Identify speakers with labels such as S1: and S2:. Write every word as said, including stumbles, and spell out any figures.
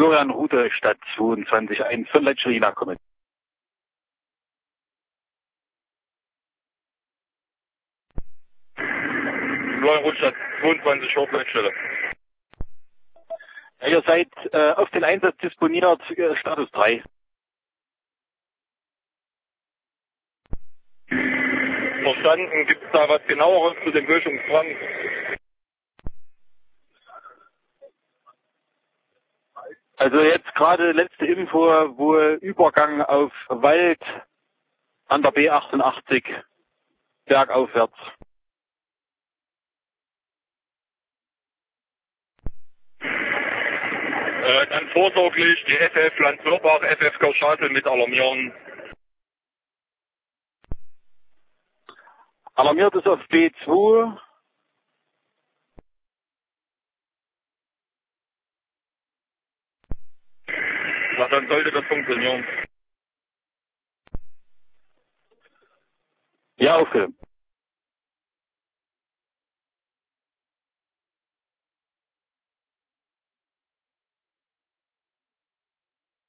S1: Florian Rute, Stadt zweiundzwanzig eins von Leitschelina kommen.
S2: Florian Rute, Stadt zweiundzwanzig Hochleitstelle.
S1: Ja, ihr seid äh, auf den Einsatz disponiert, äh, Status drei.
S2: Verstanden. Gibt es da was genaueres zu dem Böschungszwang?
S1: Also jetzt gerade letzte Info, wo Übergang auf Wald an der B achtundachtzig bergaufwärts.
S2: Äh, dann vorsorglich die F F Landwirbach, F F Gerschasel mit alarmieren.
S1: Alarmiert ist auf B zwei.
S2: Na, dann sollte das funktionieren.
S1: Ja, aufgenommen.